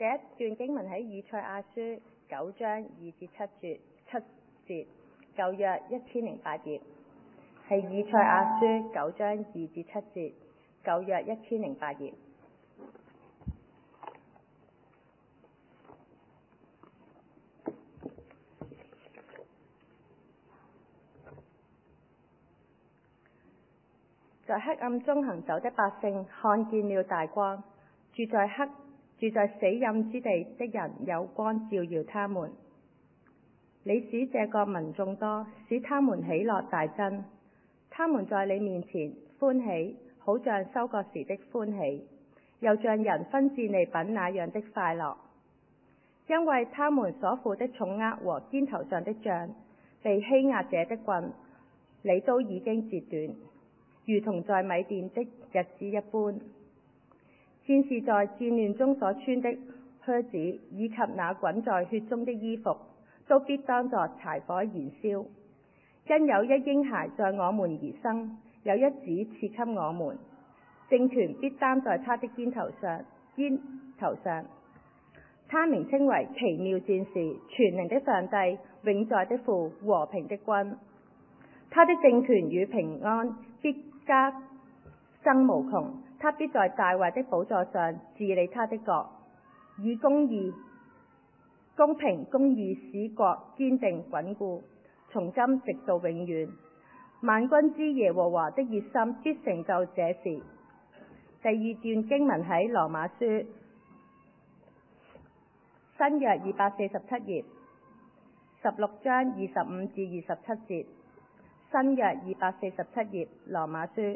這一段經文喺以賽亞書9章2至7節，舊約1008頁。係以賽亞書9章2至7節，舊約1008頁。在黑暗中行走的百姓看見了大光，住在死蔭之地的人有光照耀他們。你使這個民眾多，使他們喜樂大增。他們在你面前歡喜，好像收割時的歡喜，又像人分戰利品那樣的快樂。因為他們所負的重軛和肩頭上的杖，被欺壓者的棍，你都已經截斷，如同在米甸的日子一般。戰士在戰亂中所穿的靴子，以及那滾在血中的衣服，都必當作柴火燃燒。因有一嬰孩在我們而生，有一子賜給我們，政權必擔在他的肩頭上。他名稱為奇妙戰士，全能的上帝，永在的父，和平的君。他的政權與平安必加增無窮，他必在大衛的寶座上治理他的國，以公平公義使國堅定穩固，從今直到永遠。萬軍之耶和華的熱心必成就這事。第二段經文喺羅馬書新約247頁16章25至27節。新約247頁羅馬書。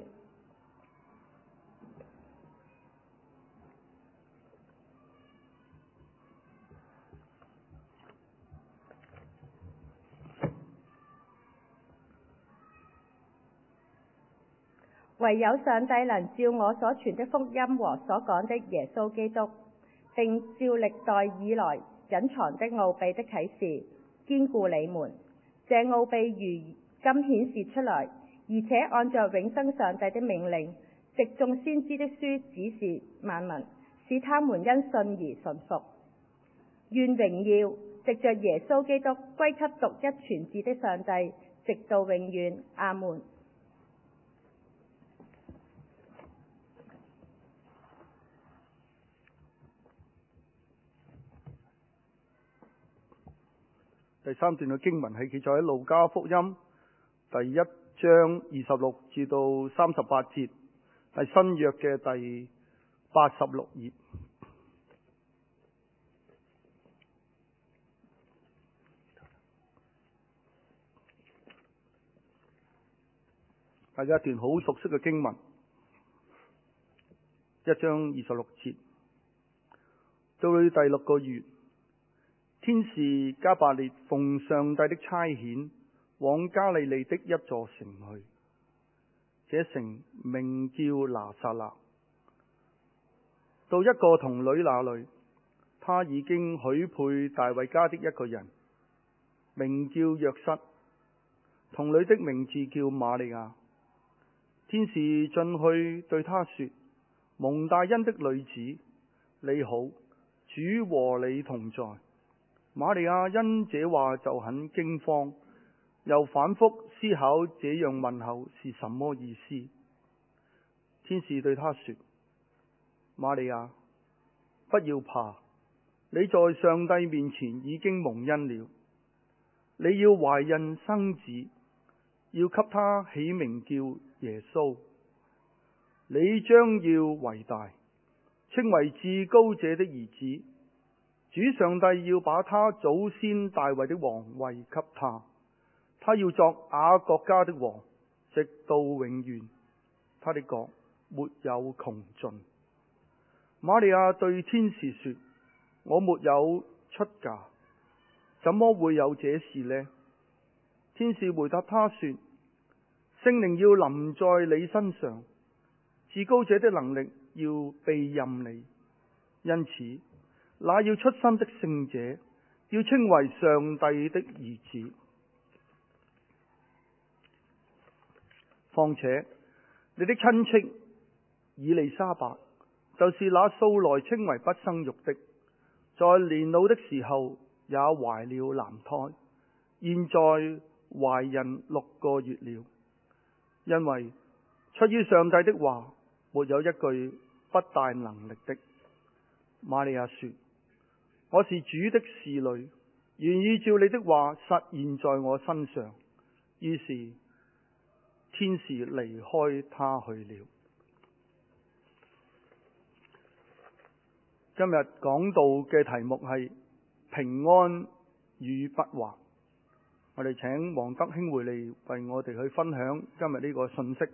唯有上帝能照我所傳的福音和所講的耶穌基督，並照歷代以來隱藏的奧秘的啟示，堅固你們。這奧秘如今顯示出來，而且按照永生上帝的命令，藉眾先知的書指示萬民，使他們因信而順服。願榮耀藉着耶穌基督歸給獨一全智的上帝，直到永遠。阿門。 第三段嘅經文係記載喺路加福音第1章26至到38節，係新約嘅第86頁。係一段好熟悉嘅經文，1章26節，到去第6個月，天使加百列奉上帝的差遣，往加利利的一座城去。這城名叫拿撒勒。到一個童女那裏，她已經許配大衛家的一個人，名叫約瑟。童女的名字叫瑪利亞。天使進去對她說：蒙大恩的女子，你好，主和你同在。瑪利亞因這話就很驚慌，又反覆思考這樣問候是什麼意思。天使對她說：瑪利亞，不要怕，你在上帝面前已經蒙恩了。你要懷孕生子，要給他起名叫耶穌。你將要為大，稱為至高者的兒子。主上帝要把他祖先大衛的王位給他，他要作雅各家的王，直到永遠。他的國沒有窮盡。瑪利亞對天使說：我沒有出嫁，怎麼會有這事呢？天使回答他說：聖靈要臨在你身上，至高者的能力要庇蔭你，因此那要出生的聖者要稱為上帝的兒子。況且你的親戚以利沙伯，就是那素來稱為不生育的， 在年老的時候也懷了男胎，現在懷孕6個月了。因為出於上帝的話，沒有一句不帶能力的。瑪利亞說：我是主的侍女，願意照你的話實現在我身上。於是天使離開她去了。今日講道嘅題目係平安與不惑。我哋請黃德興會嚟為我哋去分享今日呢個信息。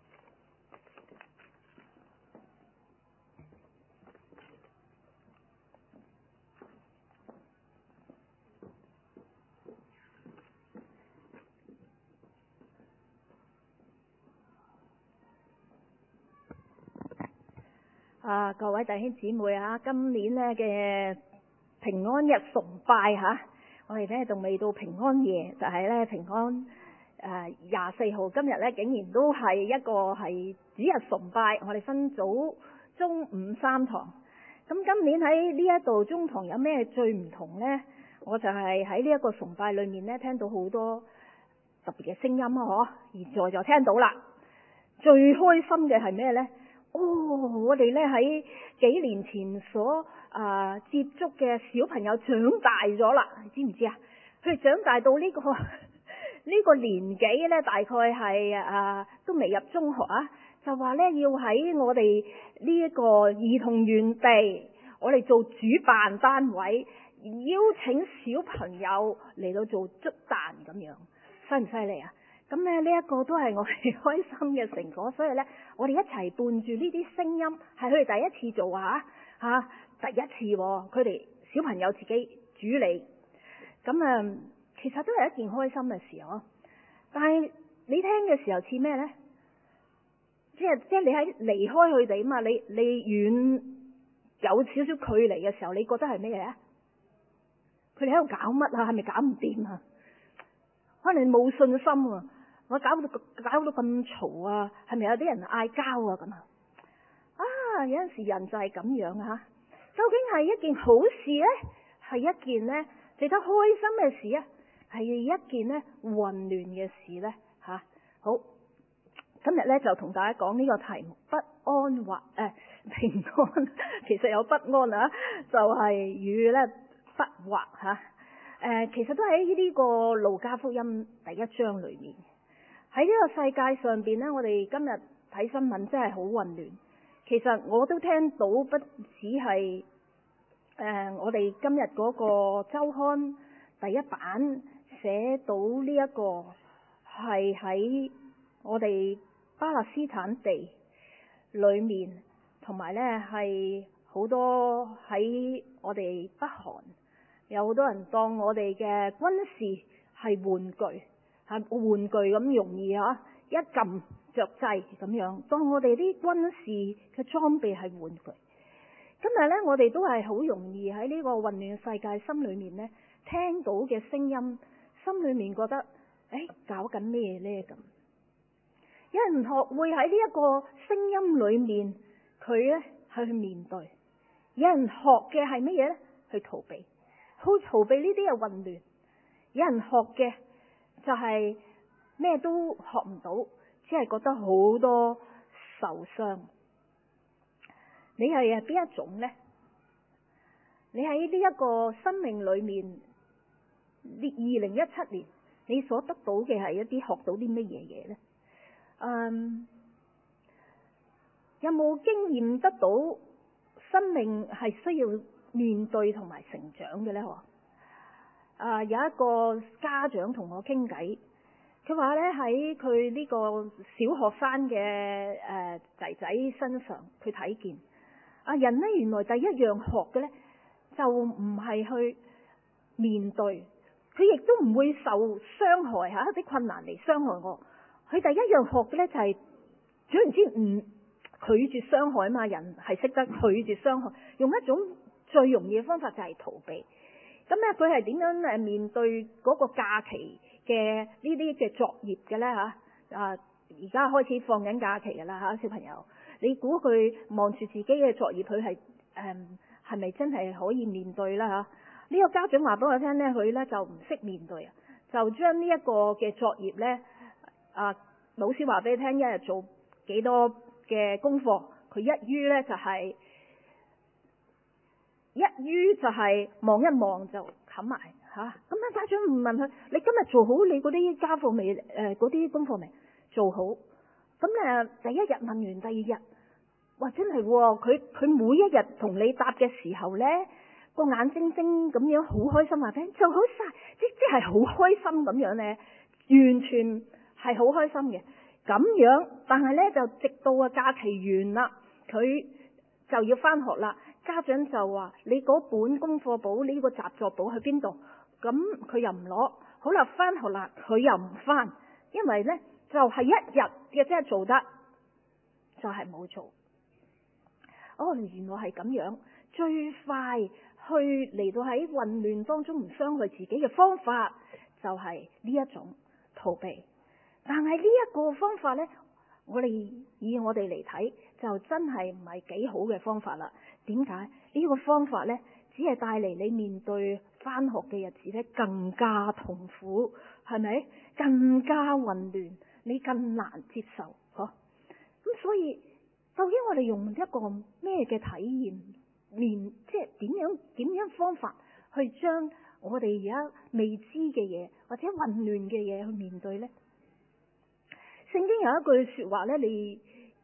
各位弟兄姊妹今年呢嘅平安日崇拜我哋呢仲未到平安夜，就係呢平安24號，今日呢竟然都係一個係主日崇拜，我哋分早中午3堂。咁今年喺呢一度中堂有咩最唔同呢？我就係喺呢一個崇拜裏面呢聽到好多特別嘅聲音而在就聽到啦。最開心嘅係咩呢？我哋呢喺幾年前所接觸嘅小朋友長大咗啦，你知唔知啊？佢長大到呢個年紀呢，大概係都未入中學就話呢要喺我哋呢一個兒童園地，我哋做主辦單位，邀請小朋友嚟到做祝誕咁樣，犀唔犀利啊？咁呢一個都係我哋開心嘅成果，所以呢，我哋一齊伴住呢啲聲音，係佢哋第一次做第一次佢哋小朋友自己主理，咁其實都係一件開心嘅事但係你聽嘅時候似咩呢？即係你喺離開佢哋嘛，你遠有少少距離嘅時候，你覺得係咩嘢？佢哋喺度搞乜係咪搞唔掂可能你冇信心我搞到咁嘈係咪有啲人嗌交咁有陣時人就係咁樣究竟係一件好事呢？係一件呢值得開心嘅事係一件呢混亂嘅事呢好，今日呢就同大家講呢個題目不安或平安，其實有不安就係與呢不惑其實都喺呢個路加福音第1章裏面。喺呢個世界上邊呢，我哋今日睇新聞真係好混亂。其實我都聽到不止係我哋今日嗰個週刊第1版寫到呢一個係喺我哋巴勒斯坦地裏面，同埋呢係好多喺我哋北韓有好多人當我哋嘅軍事係玩具。玩具咁容易一撳着掣咁樣，當我哋啲軍事嘅裝備係玩具。今日呢，我哋都係好容易喺呢個混亂世界心裏面呢，聽到嘅聲音，心裏面覺得搞緊咩呢咁？有人學會喺呢一個聲音裏面，佢呢係去面對；有人學嘅係乜嘢呢？去逃避，去逃避呢啲嘅混亂。有人學嘅就係咩都學唔到，只係覺得好多受傷。你係邊一種呢？你喺呢一個生命裏面，2017年你所得到嘅係一啲學到啲乜嘢嘢呢？有冇經驗得到生命係需要面對同埋成長嘅呢？有一個家長同我傾偈，佢話呢喺佢呢個小學生嘅仔仔身上，佢睇見人呢原來第一樣學嘅呢就唔係去面對，佢亦都唔會受傷害一啲困難嚟傷害我。佢第一樣學嘅呢就係總言之唔拒絕傷害嘛，人係識得拒絕傷害，用一種最容易嘅方法就係逃避。咁咧，佢係點樣面對嗰個假期嘅呢啲嘅作業嘅咧而家開始放緊假期㗎啦小朋友，你估佢望住自己嘅作業，佢係咪真係可以面對啦？呢個家長話俾我聽呢，佢呢就唔識面對啊，就將呢一個嘅作業呢，老師話俾你聽，一日做幾多嘅功課，佢一於就係望一望就冚埋嚇。咁啊，家長唔問佢：你今日做好你嗰啲家課未？嗰啲功課未做好？咁第一日問完，第二日，哇真係喎！佢每一日同你答嘅時候呢，個眼睛睛咁樣好開心話聽，做好晒，即係好開心咁樣呢，完全係好開心嘅咁樣。但係呢，就直到假期完啦，佢就要翻學啦。家長就話：你嗰本功課簿，呢個習作簿去邊度？咁佢又唔攞。好啦，翻學啦，佢又唔翻，因為呢，就係一日嘅啫做得，就係冇做。原來係咁樣，最快去嚟到喺混亂當中唔傷害自己嘅方法，就係呢一種逃避。但係呢一個方法呢，以我哋嚟睇，就真係唔係幾好嘅方法啦。點解？呢個方法呢，只係帶嚟你面對返學嘅日子呢更加痛苦，係咪？更加混亂，你更難接受，咁所以究竟我哋用一個咩嘅體驗即係點樣方法去將我哋而家未知嘅嘢或者混亂嘅嘢去面對呢？聖經有一句說話呢，你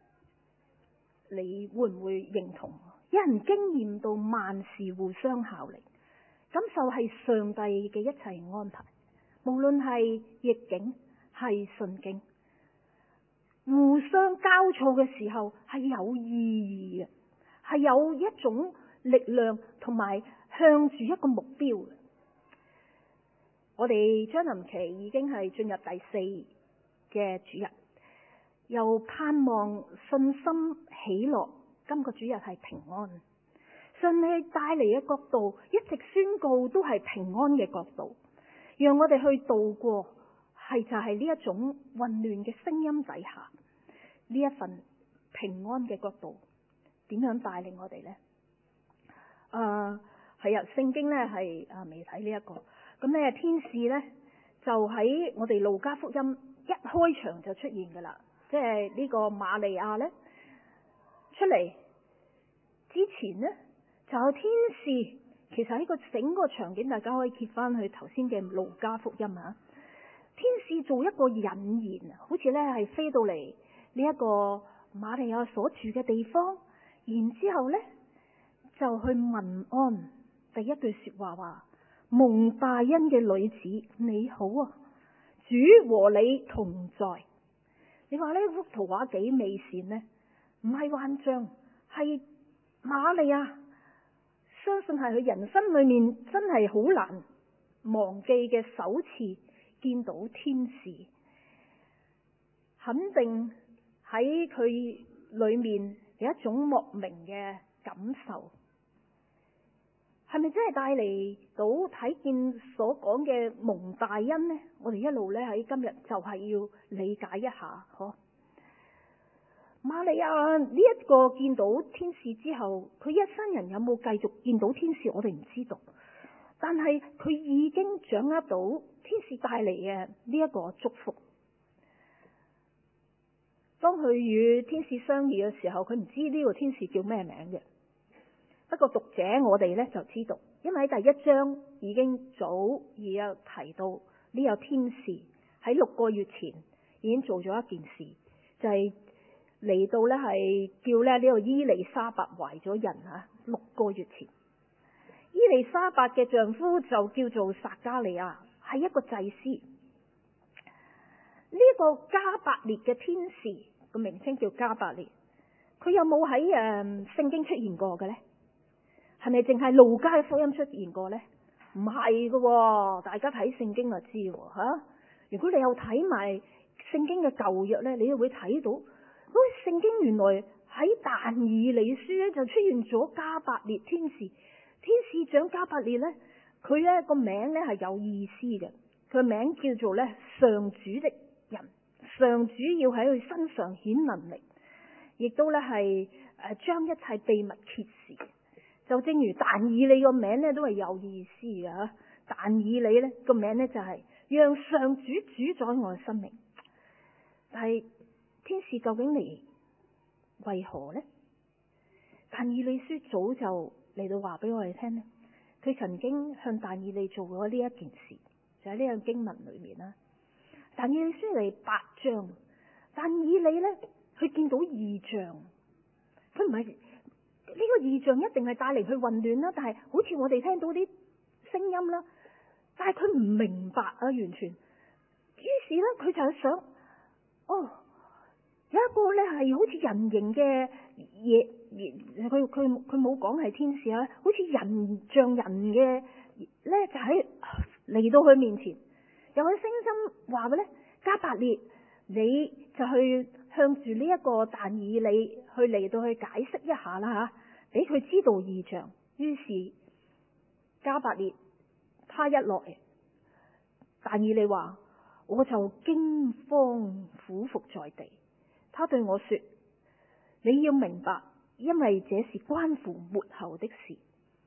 會唔會認同？有人經驗到萬事互相效力，感受係上帝嘅一切安排，無論係逆境係順境，互相交錯嘅時候係有意義嘅，係有一種力量同埋向住一個目標嘅。我哋將臨期已經係進入第4嘅主日，又盼望信心喜樂。今個主日係平安，上帝帶嚟嘅國度一直宣告都係平安嘅國度，讓我哋去度過就係呢一種混亂嘅聲音底下，呢一份平安嘅國度點樣帶領我哋呢？係啊，聖經呢係未睇呢一個，咁呢天使呢，就喺我哋路加福音一開場就出現噶啦，即係呢個瑪利亞呢出嚟之前呢，就有天使。其實喺個整個場景，大家可以揭翻去頭先嘅路加福音啊。天使做一個引言，好似呢係飛到嚟呢一個瑪利亞所住嘅地方，然之後呢就去問安。第一句說話話：蒙大恩嘅女子你好啊，主和你同在。你話呢幅圖畫幾美善呢？唔係幻象，係瑪利亞相信係佢人生裏面真係好難忘記嘅首次見到天使，肯定喺佢裏面有一種莫名嘅感受。係咪真係帶嚟到睇見所講嘅蒙大恩呢？我哋一路呢喺今日就係要理解一下，瑪利亞呢一個見到天使之後，佢一生人有冇繼續見到天使，我哋唔知道。但係佢已經掌握到天使帶嚟嘅呢一個祝福。當佢與天使相遇嘅時候，佢唔知呢個天使叫咩名嘅。不過讀者我哋呢就知道，因為喺第1章已經早已有提到呢個天使喺6個月前已經做咗一件事，就係嚟到呢係叫呢個伊麗莎白懷咗孕6個月前。伊麗莎白嘅丈夫就叫做撒加利亞，係一個祭司。呢個加百列嘅天使個名稱叫加百列，佢有冇喺聖經出現過嘅呢？係咪淨係路加福音出現過呢？唔係噶，大家睇聖經就知吓。如果你有睇埋聖經嘅舊約呢，你就會睇到，聖經原來喺但以理書咧就出現咗加百列天使。天使長加百列呢，佢呢個名呢係有意思嘅，佢名叫做呢上主的人，上主要喺佢身上顯能力，亦都呢係將一切秘密揭示。 就正如但以理個名咧都係有意思嘅吓，但以理咧個名咧就係讓上主主宰我嘅生命。但係天使究竟嚟為何呢？但以理書早就嚟到話俾我哋聽咧，佢曾經向但以理做過呢一件事，就喺呢個經文裏面啦。但以理書嚟8章，但以理咧佢見到異象，佢唔係呢個異象一定係帶嚟佢混亂啦，但係好似我哋聽到啲聲音啦，但係佢唔明白啊，完全。於是咧佢就係想，有一個咧係好似人形嘅嘢，佢冇講係天使啊，好似人像人嘅咧就喺嚟到佢面前，有個聲音話嘅咧，加百列，你就去向住呢一個但以理去嚟到去解釋一下啦吓，俾佢知道異象。於是加百列他一來，但以理話，我就驚慌俯伏在地。他對我說，你要明白，因為這是關乎末後的事。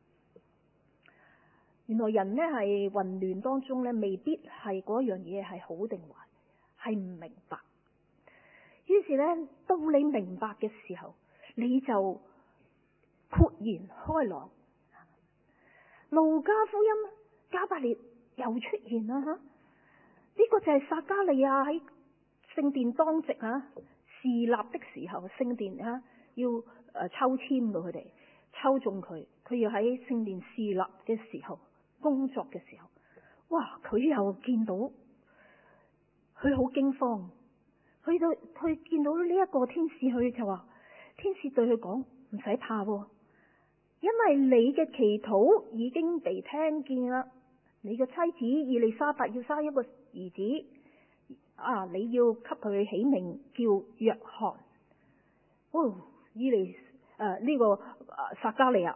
原來人呢係混亂當中呢，未必係嗰樣嘢係好定壞，係唔明白。於是呢，到你明白嘅時候，你就豁然開朗。路加福音加百列又出現啦吓，呢個就係撒迦利亞喺聖殿當值侍立的時候，聖殿要抽籤到佢哋，抽中佢要喺聖殿侍立嘅時候，工作嘅時候，哇！佢又見到，佢好驚慌，佢見到呢一個天使，佢就話，天使對佢講，唔使怕，因為你嘅祈禱已經被聽見啦，你嘅妻子以利沙伯要生一個兒子。你要給佢起名叫約翰。呢個撒迦利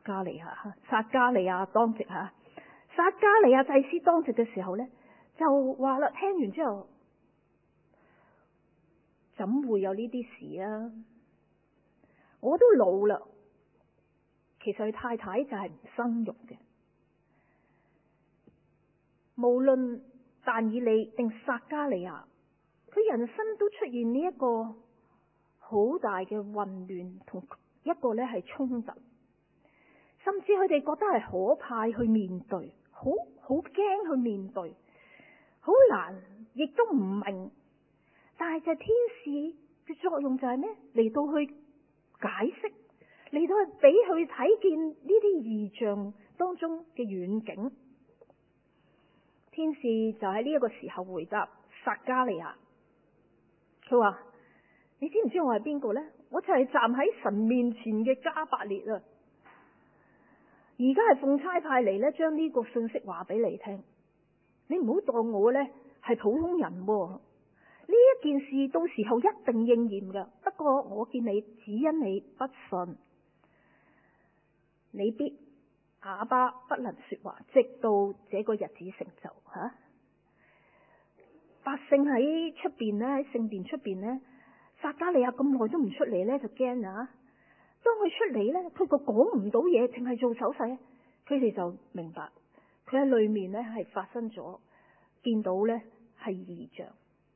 亞當值吓，撒迦利亞祭司當值嘅時候呢，就話啦，聽完之後，怎會有呢啲事啊？我都老啦。其實佢太太就係唔生育嘅，無論但以理定撒迦利亞，佢人生都出現呢一個好大嘅混亂，同一個呢係衝突，甚至佢哋覺得係可怕去面對，好驚去面對，好難，亦都唔明。但係就天使嘅作用就係咩？嚟到去解釋，嚟到去俾佢睇見呢啲異象當中嘅遠景。天使就喺呢一個時候回答撒迦利亞，佢話：你知唔知我係邊個呢？我就係站喺神面前嘅加百列啊！而家係奉差派嚟呢，將呢個信息話俾你聽。你唔好當我呢係普通人喎，呢一件事到時候一定應驗㗎。不過我見你只因你不信，你必啞巴不能說話，直到這個日子成就吓。百姓喺出邊呢，喺聖殿出邊呢，撒迦利亞咁耐都唔出嚟呢，就驚啊！當佢出嚟呢，佢個講唔到嘢，淨係做手勢，佢哋就明白佢喺裏面呢係發生咗，見到呢係異象。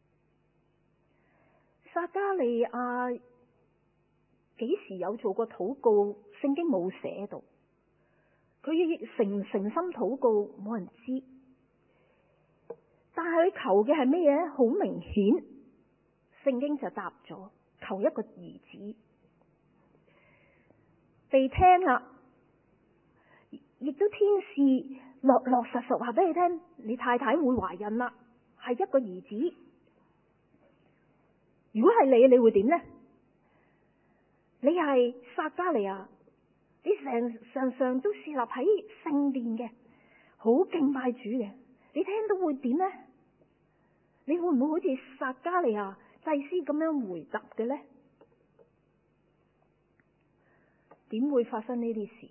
撒迦利亞幾時有做過禱告？聖經冇寫到。佢誠唔誠心禱告，冇人知。但係佢求嘅係咩嘢？好明顯，聖經就答咗，求一個兒子。被聽啦，亦都天使落實話俾你聽，你太太會懷孕啦，係一個兒子。如果係你會點呢？你係撒迦利亞，你常常都侍立喺聖殿嘅，好敬拜主嘅，你聽到會點呢？你會唔會好似撒迦利亞祭司咁樣回答嘅呢？點會發生呢啲事？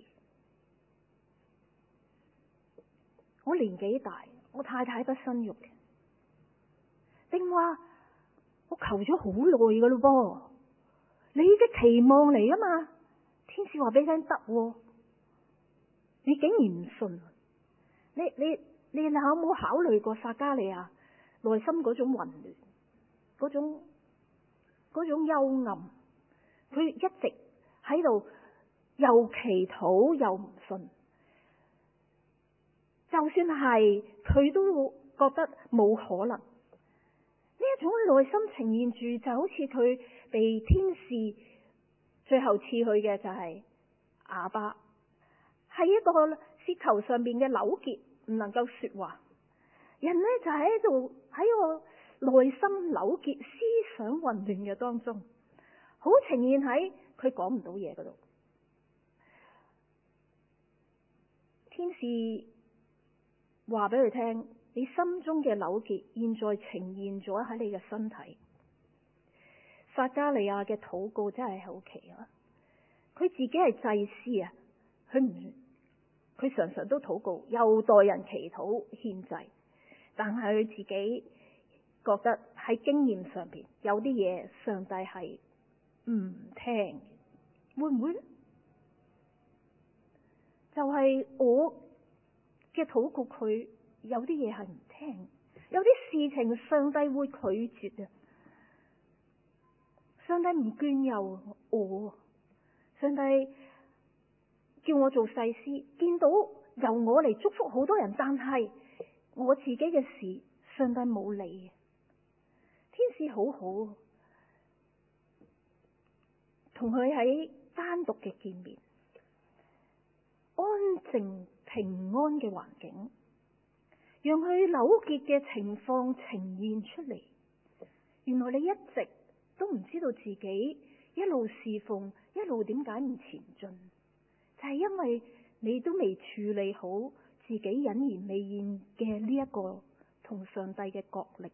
我年紀大，我太太不生育嘅，定話我求咗好耐噶咯噃？你嘅期望嚟啊嘛？天使話俾你聽得， 你竟然唔信？你有冇考慮過撒迦利亞內心嗰種混亂，嗰種幽暗？佢一直喺度又祈禱又唔信，就算係佢都覺得冇可能。呢一種內心呈現住，就好似佢被天使最後賜去嘅就係啞巴，係一個舌頭上邊嘅扭結，唔能夠說話。人呢就喺度喺個內心扭結、思想混亂嘅當中，好呈現喺佢講唔到嘢嗰度。天使話俾佢聽，你心中嘅扭結現在呈現咗喺你嘅身體。撒迦利亞嘅禱告真係好奇啊！佢自己係祭司啊，佢常常都禱告，又代人祈禱獻祭，但係佢自己覺得喺經驗上邊有啲嘢上帝係唔聽，會唔會呢？就係我嘅禱告，佢有啲嘢係唔聽，有啲事情上帝會拒絕啊！上帝唔眷佑我，上帝叫我做祭司，見到由我嚟祝福好多人，但係我自己嘅事，上帝冇理。天使好好，同佢喺單獨嘅見面，安靜平安嘅環境，讓佢扭結嘅情況呈現出嚟。原來你一直都唔知道自己一路侍奉，一路點解唔前進，就係因為你都未處理好自己隱然未現嘅呢一個同上帝嘅角力。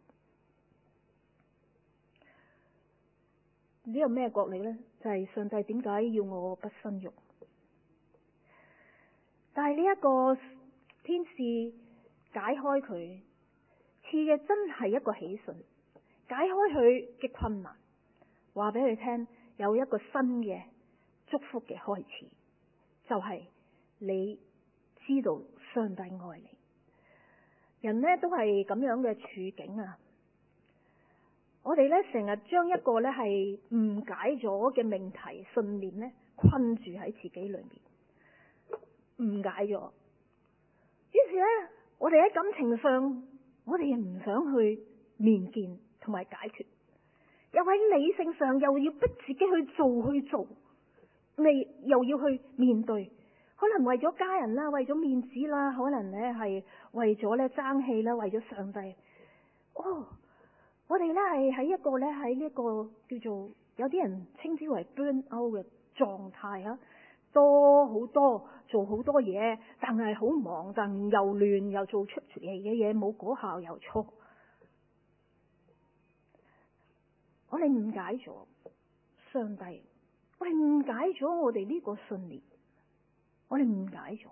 呢個咩角力呢？就係上帝點解要我不生育？但係呢一個天使解開佢，賜嘅真係一個喜訊，解開佢嘅困難，話俾佢聽有一個新嘅祝福嘅開始，就係你知道上帝愛你。人呢都係咁樣嘅處境啊！我哋呢成日將一個呢係誤解咗嘅命題信念呢困住喺自己裏面，誤解咗。於是呢，我哋喺感情上，我哋又唔想去面見同埋解決，又喺理性上又要逼自己去做，又要去面對。可能為咗家人啦，為咗面子啦，可能呢係為咗呢爭氣啦，為咗上帝。我哋呢係喺一個呢喺呢個叫做有啲人稱之為 burn out 嘅狀態啊，好多做好多嘢，但係好忙，但又亂，又做出嚟嘅嘢冇果效又錯。我哋誤解咗上帝，我哋誤解咗我哋呢個信念，我哋誤解咗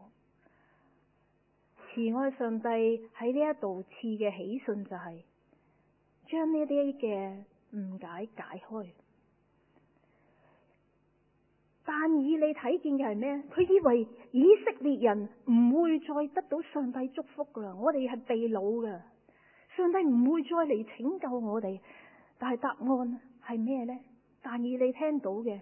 慈愛上帝喺呢一度賜嘅喜訊，就係將呢啲嘅誤解解開。但以你睇見嘅係咩？佢以為以色列人唔會再得到上帝祝福噶啦，我哋係被擄噶，上帝唔會再嚟拯救我哋。但係答案係咩呢？但以你聽到嘅，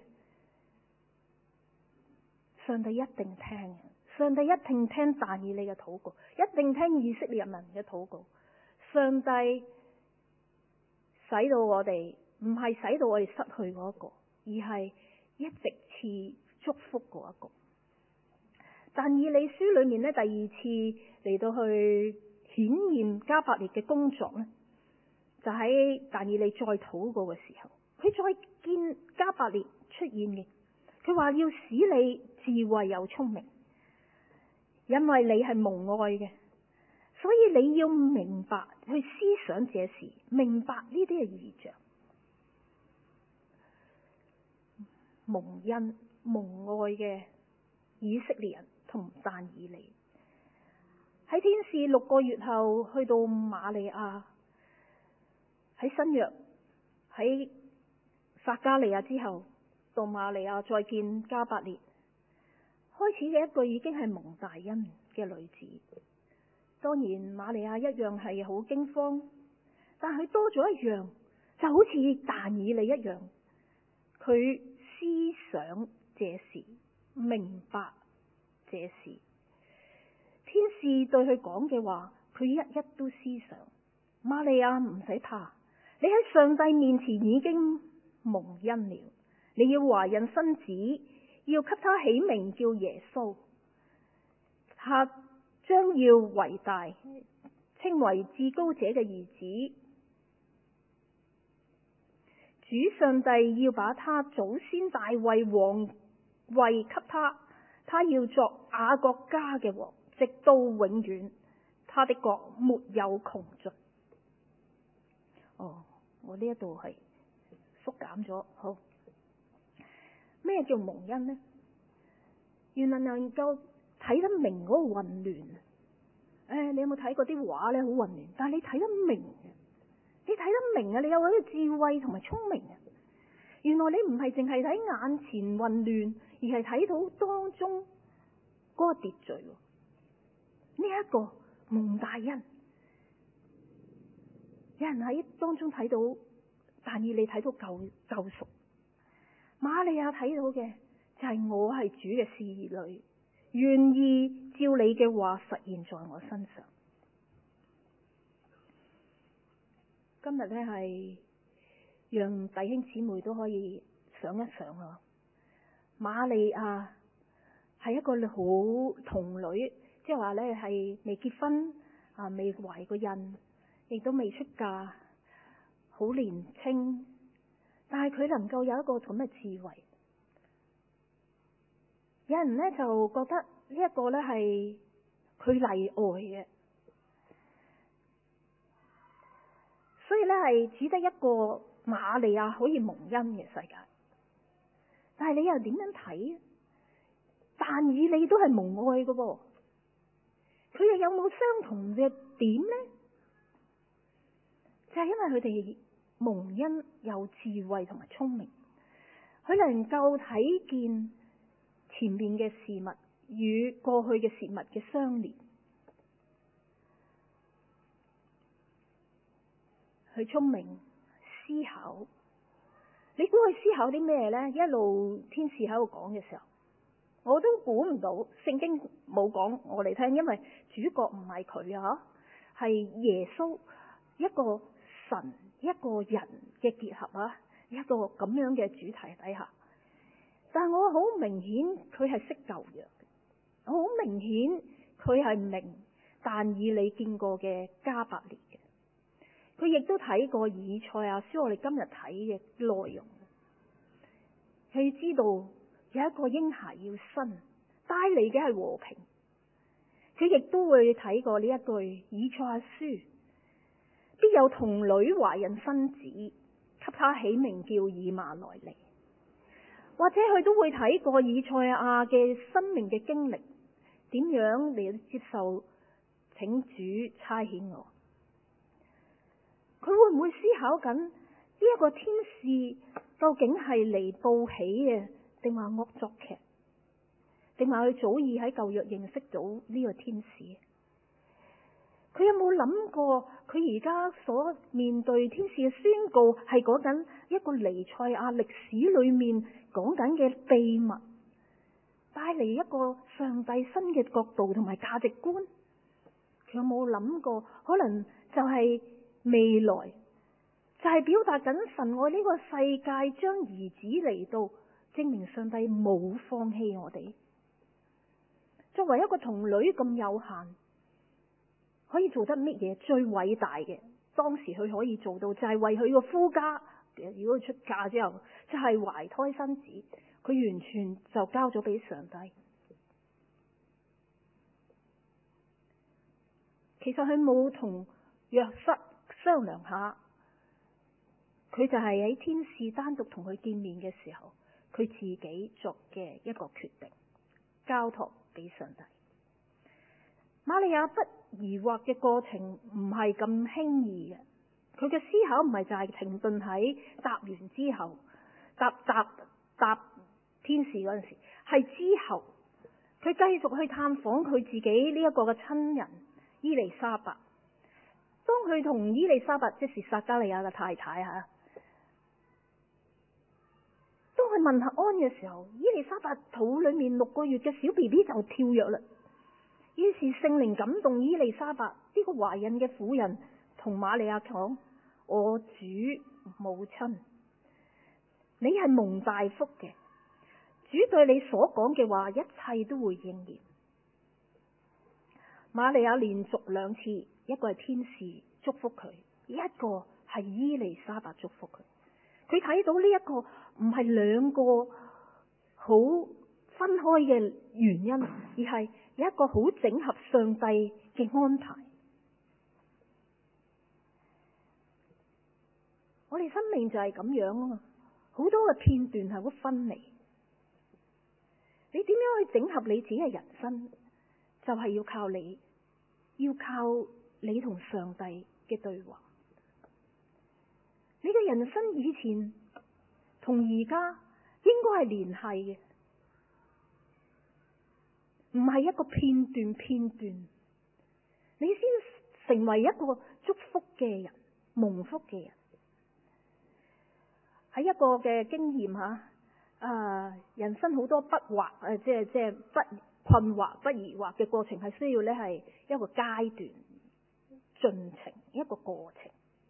上帝一定聽，上帝一定聽但以你嘅禱告，一定聽以色列人民嘅禱告。上帝使到我哋唔係使到我哋失去嗰個，而係一直賜祝福嗰一個。但以理書裏面呢，第二次嚟到去顯現加百列嘅工作呢，就喺但以理再禱告嘅時候，佢再見加百列出現嘅，佢話要使你智慧又聰明，因為你係蒙愛嘅，所以你要明白去思想這事，明白呢啲嘅異象。蒙恩蒙愛嘅以色列人同但以理喺天使6個月後去到瑪利亞，喺新約喺撒迦利亞之後到瑪利亞再見加百列，開開始嘅一句已經係蒙大恩嘅女子。當然瑪利亞一樣係好驚慌，但佢多咗一樣，就好似但以理一樣，佢思想這事，明白這事。天使對佢講嘅話，佢一一都思想。瑪利亞唔使怕，你喺上帝面前已經蒙恩了。你要懷孕生子，要給他起名叫耶穌。他將要為大，稱為至高者嘅兒子。主上帝要把他祖先大衛王位給他，他要作雅各家嘅王，直到永遠，他的國沒有窮盡。我呢一度係縮減咗。好，咩叫蒙恩呢？原來能夠睇得明嗰個混亂。你有冇睇過啲畫呢？好混亂，但係你睇得明嘅，你睇得明啊！你有嗰個智慧同埋聰明啊！原來你唔係淨係睇眼前混亂，而係睇到當中嗰個秩序。呢一個蒙大恩，有人喺當中睇到，但以理睇到救贖。瑪利亞睇到嘅就係我係主嘅使女，願意照你嘅話實現在我身上。今日呢係讓弟兄姊妹都可以想一想啊，瑪利亞係一個好童女，即係話呢係未結婚啊，未懷過孕，亦都未出嫁，好年青，但係佢能夠有一個咁嘅智慧。有人呢就覺得呢一個呢係佢例外嘅，所以呢係只得一個瑪利亞可以蒙恩嘅世界。但係你又點樣睇？但以理都係蒙愛嘅噃，佢又有冇相同嘅點呢？就係因為佢哋蒙恩有智慧同埋聰明，佢能夠睇見前面嘅事物與過去嘅事物嘅相連。佢聰明思考，你估佢思考啲咩呢？一路天使喺度講嘅時候，我都估唔到。聖經冇講我哋聽，因為主角唔係佢啊，係耶穌，一個神一個人嘅結合啊，一個咁樣嘅主題底下。但我好明顯佢係識舊約，我好明顯佢係明但以理見過嘅加百列嘅，佢亦都睇過以賽亞書我哋今日睇嘅內容。佢知道有一個嬰孩要生，帶嚟嘅係和平。佢亦都會睇過呢一句以賽亞書，必有童女懷孕生子，給他起名叫以馬內利。或者佢都會睇過以賽亞嘅生命嘅經歷，點樣嚟接受請主差遣我。佢會唔會思考緊呢一個天使究竟係嚟報喜嘅，定話惡作劇，定話佢早已喺舊約認識到呢個天使？佢有冇諗過佢而家所面對天使嘅宣告係講緊一個彌賽亞歷史裏面講緊嘅秘密，帶嚟一個上帝新嘅角度同埋價值觀？佢有冇諗過可能就係未來，就係表達緊神愛呢個世界，將兒子嚟到證明上帝冇放棄我哋。作為一個童女咁有限，可以做得乜嘢最偉大嘅？當時佢可以做到就係為佢個夫家，如果佢出嫁之後就係懷胎生子，佢完全就交咗俾上帝。其實佢冇同約瑟商量下，佢就係喺天使單獨同佢見面嘅時候，佢自己作嘅一個決定，交託俾上帝。瑪利亞不疑惑嘅過程唔係咁輕易嘅，佢嘅思考唔係就係停頓喺答完之後，答天使嗰陣時，係之後佢繼續去探訪佢自己呢一個嘅親人伊麗莎白。當佢同伊麗莎白，即是撒加利亞嘅太太吓，當佢問下安嘅時候，伊麗莎白肚裏面6個月嘅小 BB 就跳躍啦。於是聖靈感動伊麗莎白呢個懷孕嘅婦人，同瑪利亞講：我主母親，你係蒙大福嘅，主對你所講嘅話，一切都會應驗。瑪利亞連續2次，一個係天使祝福佢，一個係伊麗莎白祝福佢。佢睇到呢一個唔係2個好分開嘅原因，而係有一個好整合上帝嘅安排。我哋生命就係咁樣啊嘛，好多嘅片段係好分離。你點樣去整合你自己嘅人生？就係要靠你，要靠你同上帝嘅對話。你嘅人生以前同而家應該係聯繫嘅，唔係一個片段，你先成為一個祝福嘅人，蒙福嘅人。喺一個嘅經驗吓，人生好多不惑，即係不困惑、不疑惑嘅過程，係需要咧係一個階段、進程、一個過程，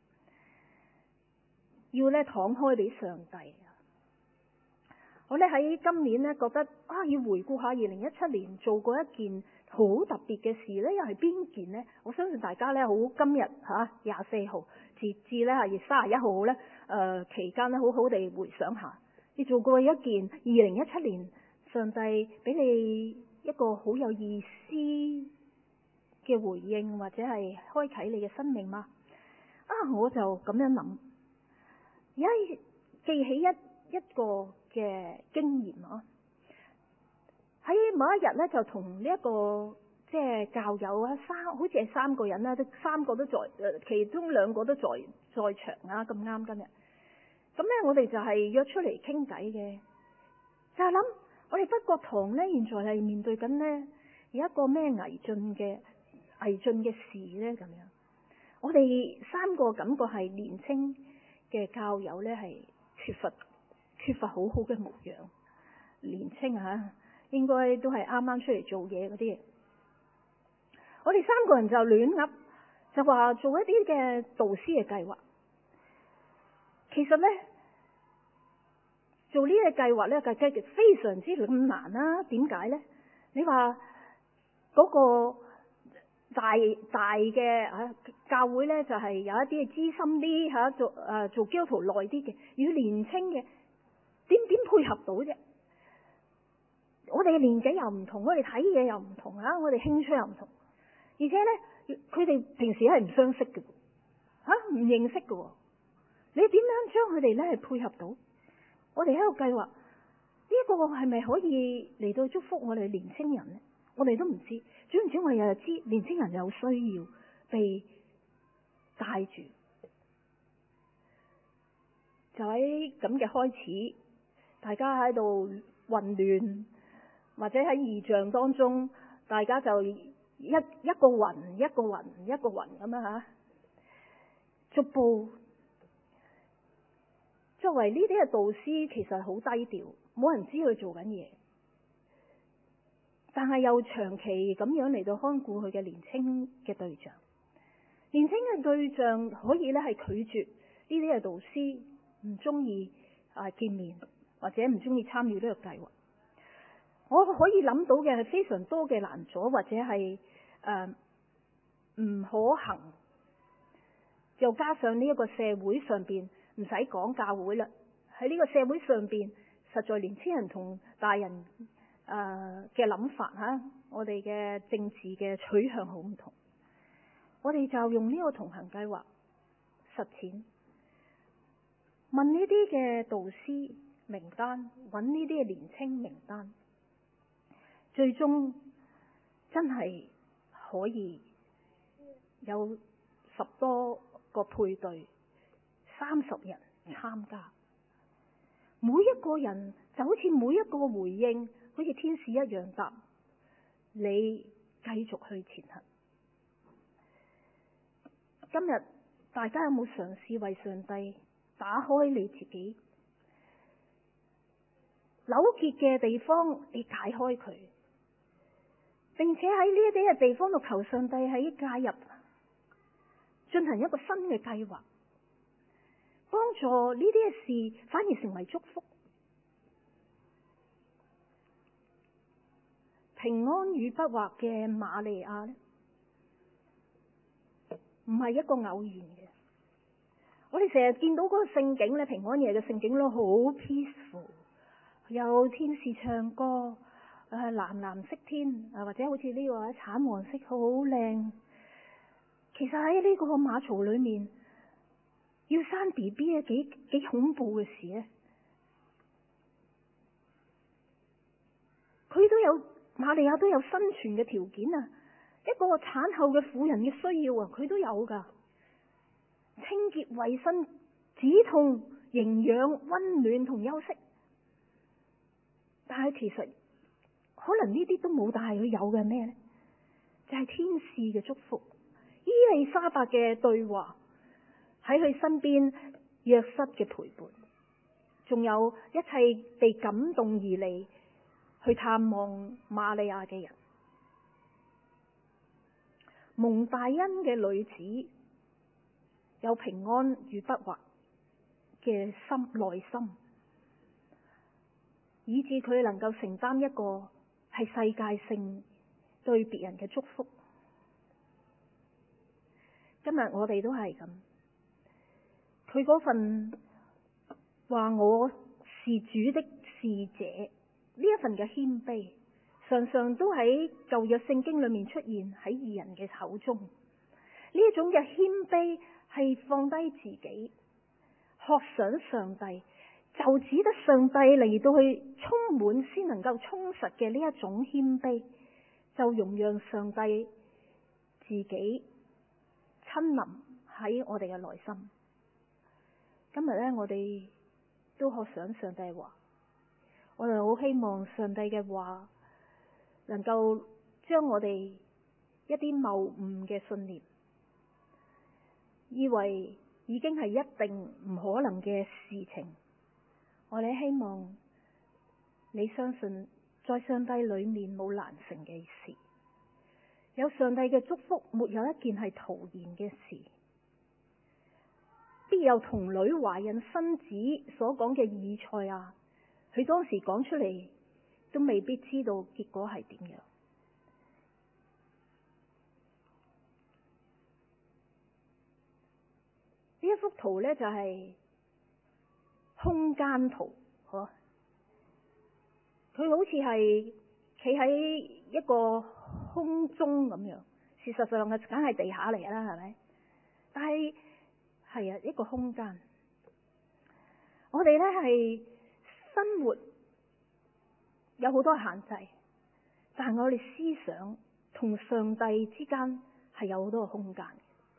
要咧敞開俾上帝。我咧喺今年咧覺得要回顧下2017年做過一件好特別嘅事咧，又係邊件呢？我相信大家咧好今日24號截至咧係31號咧期間咧好好地回想下，你做過一件2017年上帝俾你一個好有意思嘅回應，或者係開啟你嘅生命嗎？我就咁樣諗，而家記起一個嘅經驗喺某一日咧，就同呢一個即係教友好似係3個人啦，都3個都在，其中2個都在場啊，咁啱今日。咁咧，我哋就係約出嚟傾偈嘅，就係諗我哋北角堂咧，現在係面對緊咧有一個咩危峻嘅事咧，咁樣。我哋3個感覺係年青嘅教友咧，係缺乏好好嘅模樣，年青應該都係啱啱出嚟做嘢嗰啲。我哋3個人就亂噏，就話做一啲嘅導師嘅計劃。其實咧，做呢個計劃咧，非常之咁難啦。點解咧？你話嗰個大嘅教會咧，就係有一啲資深啲做基督徒耐啲嘅，與年青嘅點配合到啫？我哋嘅年紀又唔同，我哋睇嘢又唔同我哋興趣又唔同，而且咧，佢哋平時係唔相識嘅，唔認識嘅。你點樣將佢哋咧係配合到？我哋喺度計劃呢個係咪可以嚟到祝福我哋年青人呢？我哋都唔知，總之我哋又知年青人有需要被帶住。就喺咁嘅開始，大家喺度混亂，或者喺異象當中，大家就一個雲咁樣逐步。作為呢啲嘅導師，其實好低調，冇人知佢做緊嘢，但係又長期咁樣嚟到看顧佢嘅年青嘅對象。年青嘅對象可以咧係拒絕呢啲嘅導師，唔中意見面，或者唔中意參與呢個計劃。我可以諗到嘅係非常多嘅難阻，或者係唔可行，又加上呢一個社會上邊。唔使講教會啦，喺呢個社會上邊，實在年輕人同大人嘅諗法我哋嘅政治嘅取向好唔同。我哋就用呢個同行計劃實踐，問呢啲嘅導師名單，揾呢啲嘅年青名單，最終真係可以有10多個配對。30人參加，每一個人就好似每一個回應，好似天使一樣答， 你繼續去前行。今日大家有冇嘗試為上帝打開你自己糾結嘅地方，你解開佢，並且喺呢一啲嘅地方度求上帝喺介入，進行一個新嘅計劃，幫助呢啲嘅事反而成為祝福。平安與不惑嘅瑪利亞呢，唔係一個偶然嘅。我哋成日見到嗰個聖景咧，平安夜嘅聖景咯，好 peaceful， 有天使唱歌，藍藍色天，或者好似呢個橙黃色，好靚。其實喺呢個馬槽裏面要生 BB 啊，幾恐怖嘅事咧。瑪利亞都有生存嘅條件啊，一個產後嘅婦人嘅需要啊，佢都有噶。清潔衛生、止痛、營養、溫暖同休息。但係其實可能呢啲都冇，但係佢有嘅咩呢？就係天使嘅祝福，伊麗莎白嘅對話，喺佢身邊約瑟嘅陪伴，仲有一切被感動而嚟去探望瑪利亞嘅人。蒙大恩嘅女子有平安與不惑嘅內心，以致佢能夠承擔一個係世界性對別人嘅祝福。今日我哋都係咁，佢嗰份話我是主的使者呢一份嘅謙卑，常常都喺舊約聖經裏面出現喺義人嘅口中。呢一種嘅謙卑係放低自己，學想上帝，就只得上帝嚟到去充滿先能夠充實嘅呢一種謙卑，就容讓上帝自己親臨喺我哋嘅內心。今日呢，我哋都學想上帝話，我哋好希望上帝嘅話能夠將我哋一啲謬誤嘅信念，以為已經係一定唔可能嘅事情，我哋希望你相信在上帝裏面冇難成嘅事，有上帝嘅祝福，沒有一件係徒然嘅事。必有童女懷孕生子所講嘅以賽亞，佢當時講出嚟都未必知道結果係點樣。呢一幅圖呢，就係空間圖，佢好似係企喺一個空中咁樣，事實上梗係地下嚟啦，係咪？但係係一個空間。我哋呢係生活有好多限制，但係我哋思想同上帝之間係有好多個空間，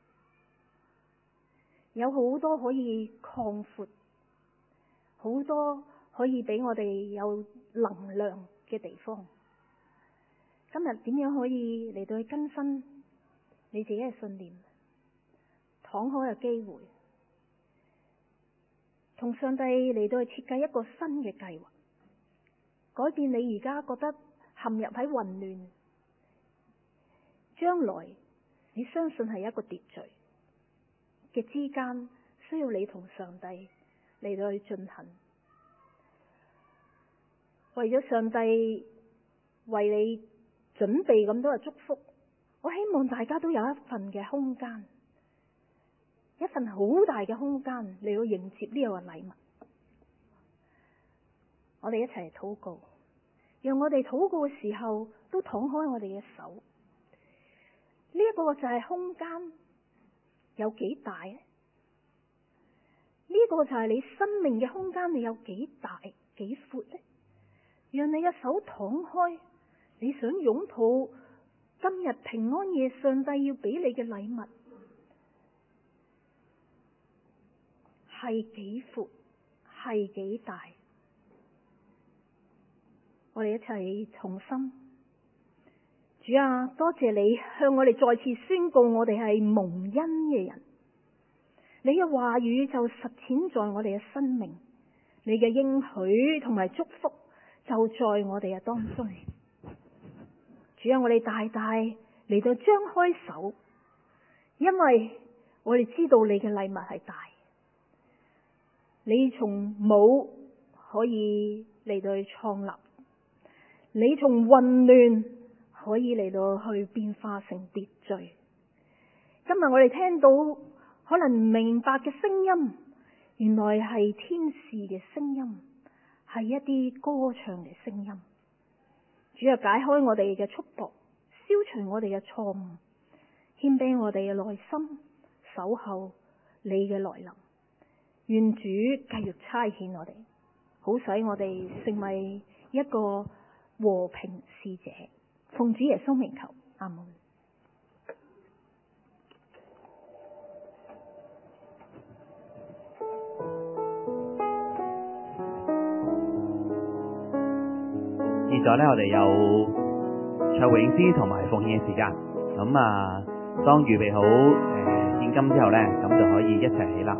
有好多可以擴闊，好多可以俾我哋有能量嘅地方。今日點樣可以嚟到去更新你自己嘅信念，敞開嘅機會，同上帝嚟到去設計一個新嘅計劃，改變你而家覺得陷入喺混亂，將來你相信係一個秩序嘅之間，需要你同上帝嚟到去進行。為咗上帝為你準備咁多嘅祝福，我希望大家都有一份嘅空間，一份好大嘅空間嚟到迎接呢個禮物。我哋一齊禱告，讓我哋禱告嘅時候都敞開我哋嘅手。呢一個就係空間有幾大呢？呢個就係你生命嘅空間，你有幾大幾闊呢？讓你嘅手敞開，你想擁抱今日平安夜上帝要俾你嘅禮物，係幾闊，係幾大？我哋一齊重新主啊，多謝你向我哋再次宣告我哋係蒙恩嘅人，你嘅話語就實踐在我哋嘅生命，你嘅應許同埋祝福就在我哋嘅當中。主啊，我哋大大嚟到張開手，因為我哋知道你嘅禮物係大，你從冇可以嚟到去創立，你從混亂可以嚟到去變化成秩序。今日我哋聽到可能唔明白嘅聲音，原來係天使嘅聲音，係一啲歌唱嘅聲音。主啊，解開我哋嘅束縛，消除我哋嘅錯誤，謙卑我哋嘅內心，守候你嘅來臨。願主繼續差遣我哋，好使我哋成為一個和平使者。奉主耶穌名求，阿門。 現在呢，我哋有唱詠詩同埋奉獻嘅時間。咁當預備好獻金之後呢，咁就可以一齊起立。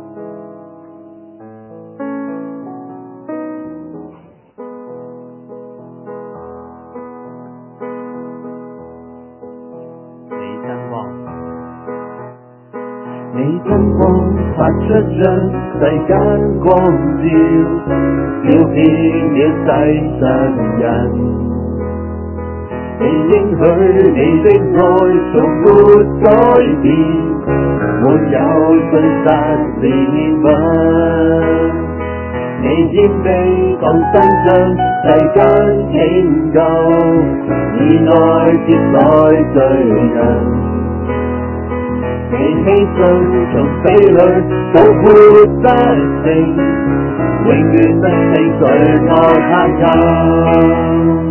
你真光發出將世間光照，照遍了世上人。你應許你的愛從沒改變，沒有盡失憐憫。你謙卑降生將世間拯救，以愛接待罪人。你犧牲從死裏復活得勝，永遠不勝罪惡黑暗。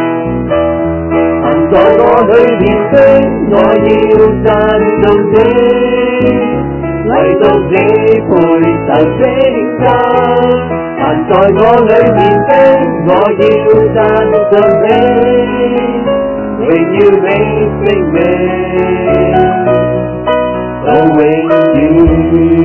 行在我裏面的，我要讚頌你，唯獨你配受稱讚。行在我裏面的，我要讚頌你，榮耀你聖名到永遠。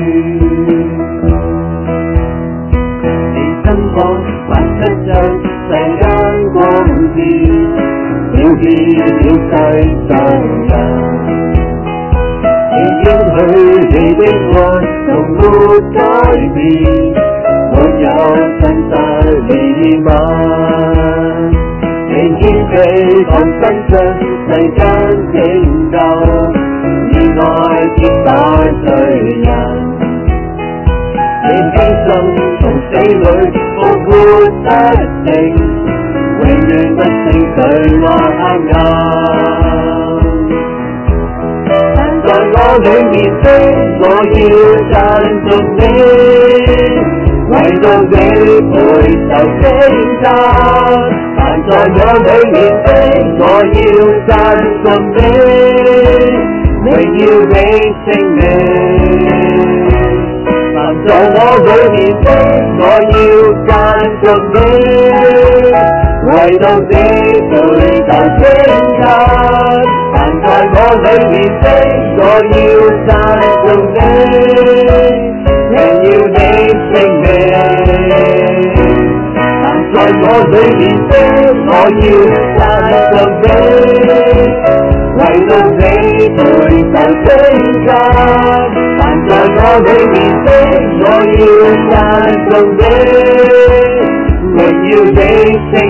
你真光發出將世間光照，照遍了世上人。你應許你的愛從沒改變，沒有真實憐憫。你謙卑降生將世間拯救，以愛接待罪人。你犧牲從死裏復活得勝，永遠不勝罪惡黑暗。但在我裏面的，我要讚頌你，唯獨你配受稱讚。但在我裏面的，我要讚頌你，榮耀你聖名。但在我裏面的，我要讚頌你，唯獨你配受稱讚。但在我裏面的，我要讚頌你，榮耀你聖名。但在我裏面的，我要讚頌你，唯獨你配受稱讚。但在我裏面的，我要讚頌你，榮耀你聖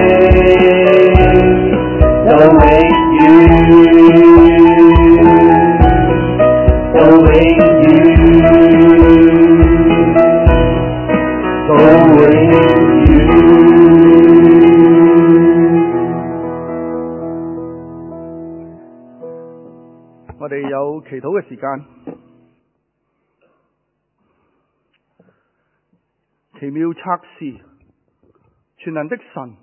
名到永遠，到永遠，到永遠。 我哋有祈禱嘅時間。奇妙策士，全能的神，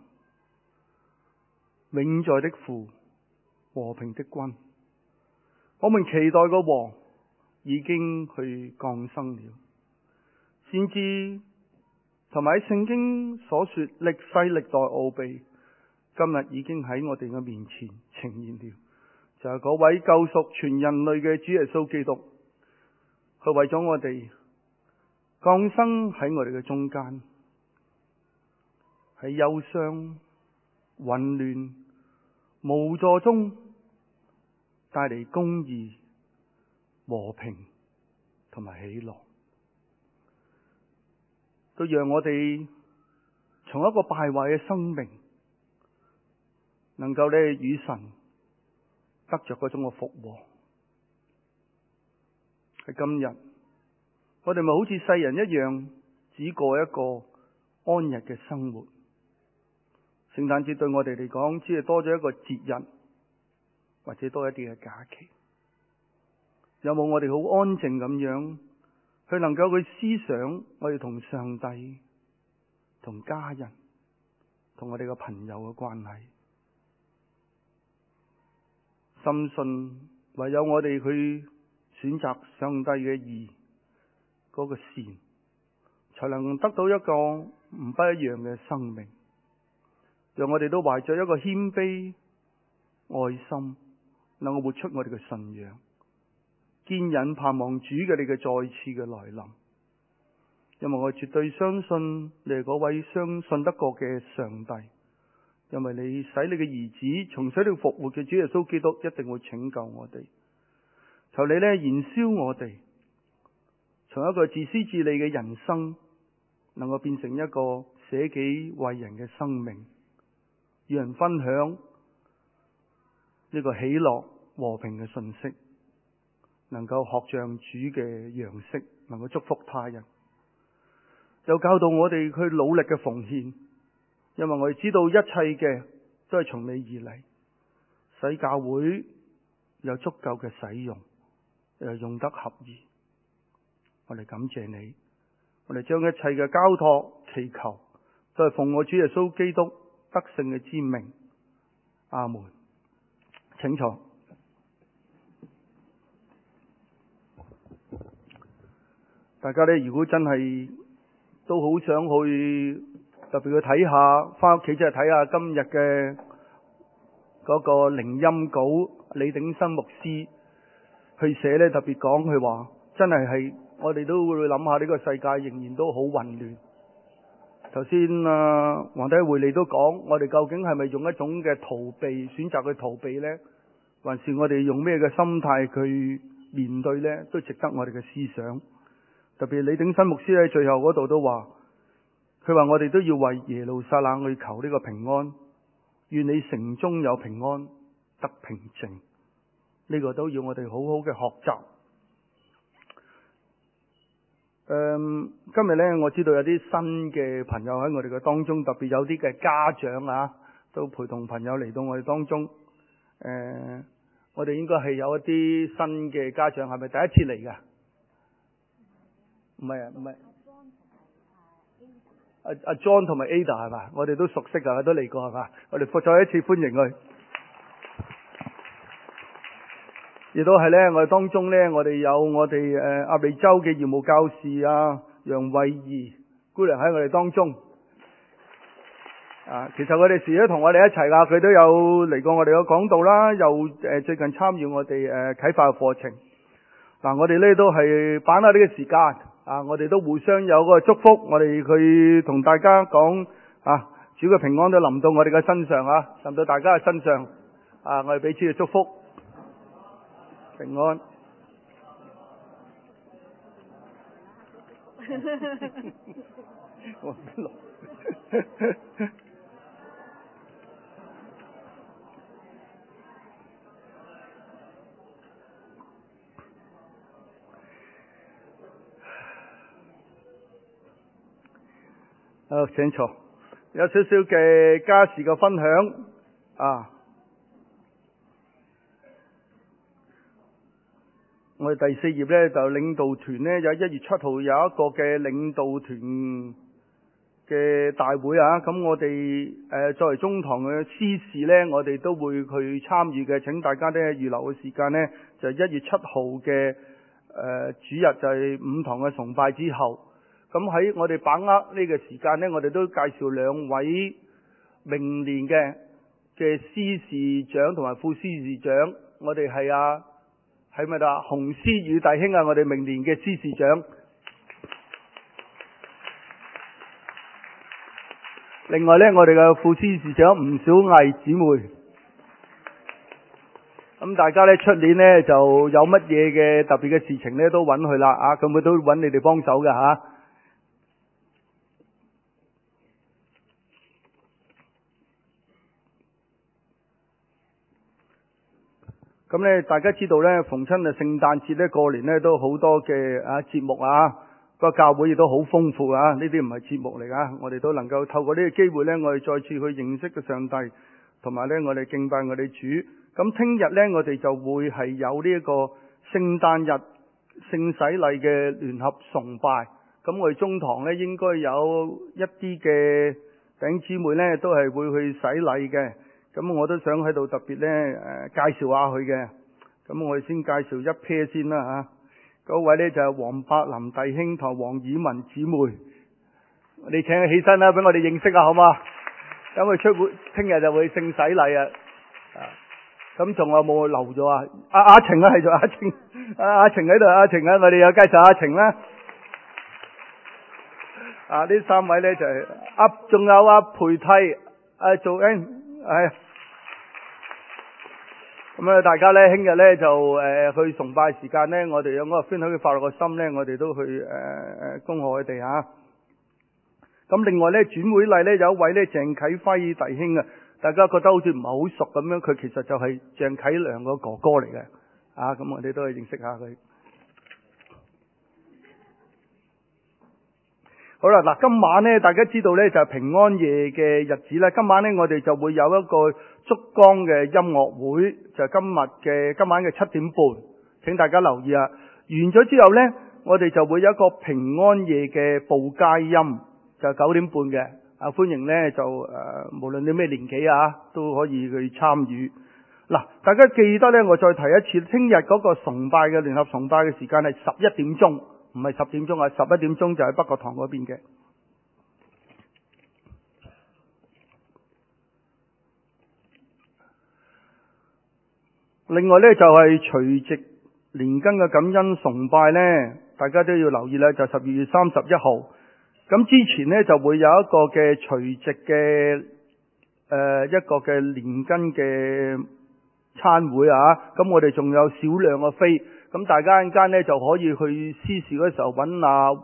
永在的父，和平的君，我們期待個王已經去降生了。先知同埋喺聖經所說歷世歷代奧秘， 今日已經喺我哋嘅面前呈現了，就係嗰位救贖全人類嘅主耶穌基督，佢為咗我哋降生喺我哋嘅中間，喺憂傷、混亂、無助中帶嚟公義、和平同埋喜樂，都讓我哋從一個敗壞嘅生命，能夠與神得着嗰種嘅復和。喺今日，我哋咪好似世人一樣，只過一個安逸嘅生活。聖誕節對我哋嚟講，只係多咗一個節日，或者多一啲嘅假期。有冇我哋好安靜咁樣去能夠去思想我哋同上帝、同家人、同我哋嘅朋友嘅關係？深信唯有我哋去選擇上帝嘅義，嗰個善，才能得到一個唔不一樣嘅生命。讓我哋都懷着一個謙卑、愛心，能夠活出我哋嘅信仰，堅忍盼望主嘅你嘅再次嘅來臨。因為我絕對相信你係嗰位相信得過嘅上帝，因為你使你嘅兒子從死裏復活嘅主耶穌基督一定會拯救我哋。求你燃燒我哋，從一個自私自利嘅人生，能夠變成一個捨己為人嘅生命，與人分享呢個喜樂和平嘅信息，能夠學像主嘅樣式，能夠祝福他人，又教導我哋去努力嘅奉獻，因為我哋知道一切嘅都係從你而嚟，使教會有足夠嘅使用，又用得合宜。我哋感謝你，我哋將一切嘅交託祈求都係奉我主耶穌基督得勝嘅之名。阿門。請坐。大家呢，如果真係都好想去特別去睇下，翻屋企即係睇下今日嘅嗰個靈音稿，李鼎生牧師去寫呢，特別講佢話真係我哋都會諗下呢個世界仍然都好混亂。頭先黃弟會你都講，我哋究竟係咪用一種嘅逃避，選擇去逃避呢？還是我哋用咩嘅心態去面對呢？都值得我哋嘅思想。特別李鼎新牧師喺最後嗰度都話，佢話我哋都要為耶路撒冷去求呢個平安，願你城中有平安得平靜。呢個都要我哋好好嘅學習。今日呢，我知道有啲新嘅朋友喺我哋嘅當中，特別有啲嘅家長啊，都陪同朋友嚟到我哋當中。我哋應該係有一啲新嘅家長，係咪第一次嚟㗎？唔係啊，唔係。阿 John 同埋 Ada 係嘛？我哋都熟悉㗎，都嚟過係嘛？我哋再一次歡迎佢。亦都係呢，我哋當中呢，我哋有我哋鴨脷洲嘅義務教士楊慧儀姑娘喺我哋當中。其實佢哋時都同我哋一齊㗎，佢都有嚟過我哋嘅講道啦，又最近參與我哋啟發嘅課程。我哋呢都係把握呢個時間我哋都互相有個祝福，我哋去同大家講主嘅平安都臨到我哋嘅身上臨到大家嘅身上我哋彼此嘅祝福。平安。好，請坐。有少少嘅家事嘅分享我哋第4頁呢，就領導團呢，有1月7號有一個嘅領導團嘅大會咁我哋作為中堂嘅司事呢，我哋都會去參與嘅。請大家呢預留嘅時間呢，就1月7號嘅主日就係5堂嘅崇拜之後。咁喺我哋把握呢個時間呢，我哋都介紹2位明年嘅嘅司事長同埋副司事長，我哋係咪啦？洪思宇弟兄啊，我哋明年嘅司事長。另外呢，我哋嘅副司事長吳小毅姊妹。咁大家呢，出年呢就有乜嘢嘅特別嘅事情呢，都揾佢啦啊！佢都揾你哋幫手嘅吓。咁呢，大家知道呢，逢親啊聖誕節呢，過年呢都好多嘅節目啊，個教會亦都好豐富啊。呢啲唔係節目嚟噶，我哋都能夠透過呢個機會呢，我哋再次去認識個上帝，同埋呢，我哋敬拜我哋主。咁聽日呢，我哋就會係有呢一個聖誕日聖洗禮嘅聯合崇拜。咁我哋中堂呢，應該有一啲嘅弟兄姊妹呢，都係會去洗禮嘅。咁我都想喺度特別呢介紹下佢嘅。咁我哋先介紹一 pair 先啦嚇。嗰位呢就係黃柏林弟兄同黃以文姊妹，你請佢起身啦，俾我哋認識下好嘛？咁佢出會聽日就會聖洗禮啊！咁仲有冇留咗啊？阿晴啊，係做阿晴，阿晴喺度，阿晴啊，我哋有介紹阿晴啦。呢三位呢就係仲有阿培蒂，做係。咁啊，大家呢，聽日呢就去崇拜時間呢，我哋有嗰個分享嘅快樂嘅心呢，我哋都去恭賀佢哋嚇。咁另外呢，轉會禮呢，有一位呢鄭啟輝弟兄啊，大家覺得好似唔係好熟咁樣，佢其實就係鄭啟良個哥哥嚟嘅。咁我哋都去認識下佢。好啦，嗱，今晚呢，大家知道呢就係平安夜嘅日子啦。今晚呢，我哋就會有一個燭光嘅音樂會，就係今晚嘅7點半，請大家留意啊。完咗之後呢，我哋就會有一個平安夜嘅報佳音，就係9點半嘅。歡迎呢，就無論你咩年紀啊，都可以去參與。嗱，大家記得呢，我再提一次，聽日嗰個崇拜嘅聯合崇拜嘅時間係11點鐘。唔係10點鐘啊，11點鐘就喺北角堂嗰邊嘅。另外呢，就係除夕年根嘅感恩崇拜呢，大家都要留意啦，就12月31號。咁之前呢，就會有一個嘅除夕嘅一個嘅年根嘅餐會啊。咁我哋仲有少量嘅飛。咁大家陣間呢就可以去司事嗰時候揾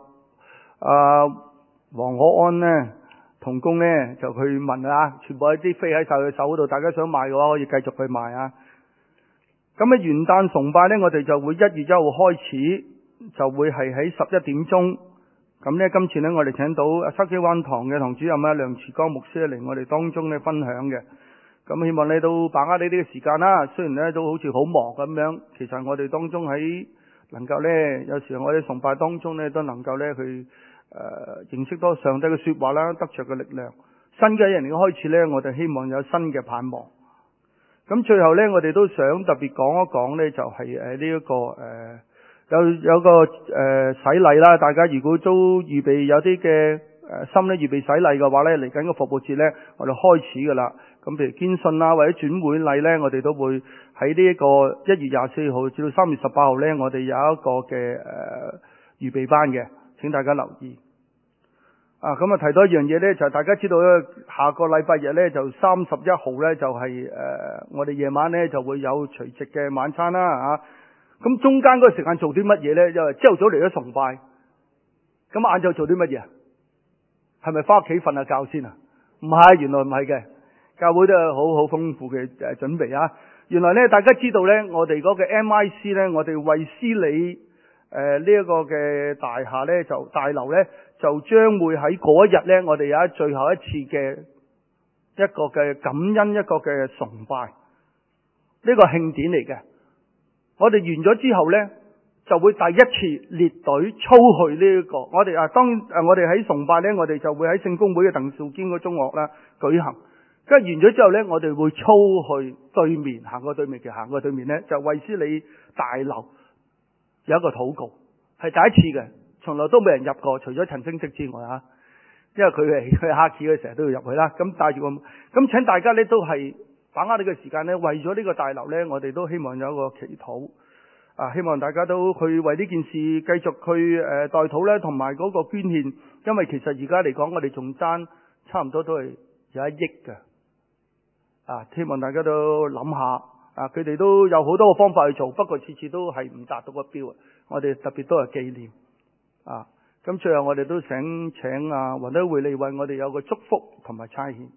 黃可安呢同工呢就去問啊，全部一啲飛喺晒佢手嗰度，大家想買嘅話可以繼續去買啊。咁喺元旦崇拜呢，我哋就會1月1號開始，就會係喺11點鐘。咁呢，今次呢，我哋請到筲箕灣堂嘅堂主任梁慈光牧師嚟我哋當中呢分享嘅。咁希望你都把握呢啲嘅時間啦。雖然呢都好似好忙咁樣，其實我哋當中喺能夠呢，有時我哋崇拜當中呢，都能夠呢去認識多上帝嘅說話啦，得着嘅力量。新嘅一年嘅開始呢，我哋希望有新嘅盼望。咁最後呢，我哋都想特別講一講呢，就係呢一個有個洗禮啦。大家如果都預備有啲嘅心呢預備洗禮嘅話呢，嚟緊個復活節呢，我哋開始噶啦。咁譬如堅信啦，或者轉會禮呢，我哋都會喺呢一個1月24號至到3月18號呢，我哋有一個嘅預備班嘅，請大家留意。咁啊提到一樣嘢呢，就係大家知道呢，下個禮拜日呢，就31號呢，就係我哋夜晚呢，就會有除夕嘅晚餐啦。咁中間嗰個時間做啲乜嘢呢？因為朝頭早嚟咗崇拜，咁晏晝做啲乜嘢？係咪翻屋企瞓下覺先啊？唔係，原來唔係嘅。教會都有好豐富嘅準備啊！原來呢，大家知道呢，我哋嗰個 MIC 呢，我哋衛斯理呢一個嘅大廈呢，就大樓呢，就將會喺嗰一日呢，我哋有最後一次嘅一個嘅感恩，一個嘅崇拜，呢個慶典嚟嘅。我哋完咗之後呢，就會第一次列隊操去呢一個。我哋我哋喺崇拜呢，我哋就會喺聖公會嘅鄧肇堅個中學啦舉行。跟住完咗之後呢，我哋會操去對面，行過對面呢，就衛斯理大樓有一個禱告，係第一次嘅，從來都冇人入過，除咗陳星職之外啊，因為佢係黑市嘅，成日都要入去啦。咁帶住咁請大家呢都係把握呢個時間呢，為咗呢個大樓呢，我哋都希望有一個祈禱。希望大家都去為呢件事繼續去代禱呢，同埋嗰個捐獻，因為其實而家嚟講，我哋仲爭差唔多都係有1億嘅。希望大家都諗下，佢哋都有好多個方法去做，不過次次都係唔達到個標。我哋特別都係紀念。咁最後我哋都想請雲德會利為我哋有個祝福同埋差遣。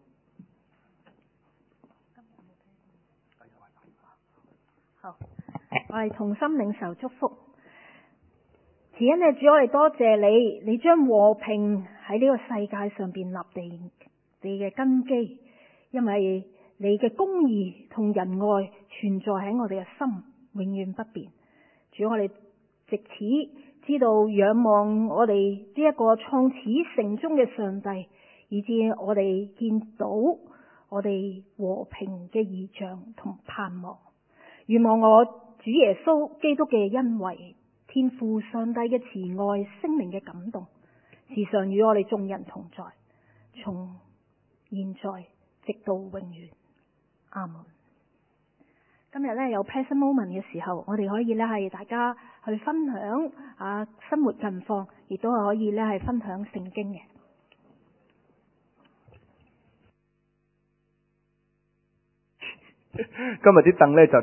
好。我哋同心領受祝福，慈恩嘅主，我哋多謝你，你將和平喺呢個世界上邊立定你嘅根基，因為你嘅公義同仁愛存在喺我哋嘅心，永遠不變。主，我哋藉此知道仰望我哋呢一個創始成終嘅上帝，以致我哋見到我哋和平嘅異象同盼望。願望我主耶穌基督嘅恩惠、天父上帝嘅慈愛、聖靈嘅感動，時常與我哋眾人同在，從現在直到永遠。阿門。今日咧有 present moment 嘅時候，我哋可以咧係大家去分享生活近況，亦都係可以咧係分享聖經嘅。 今日啲凳咧就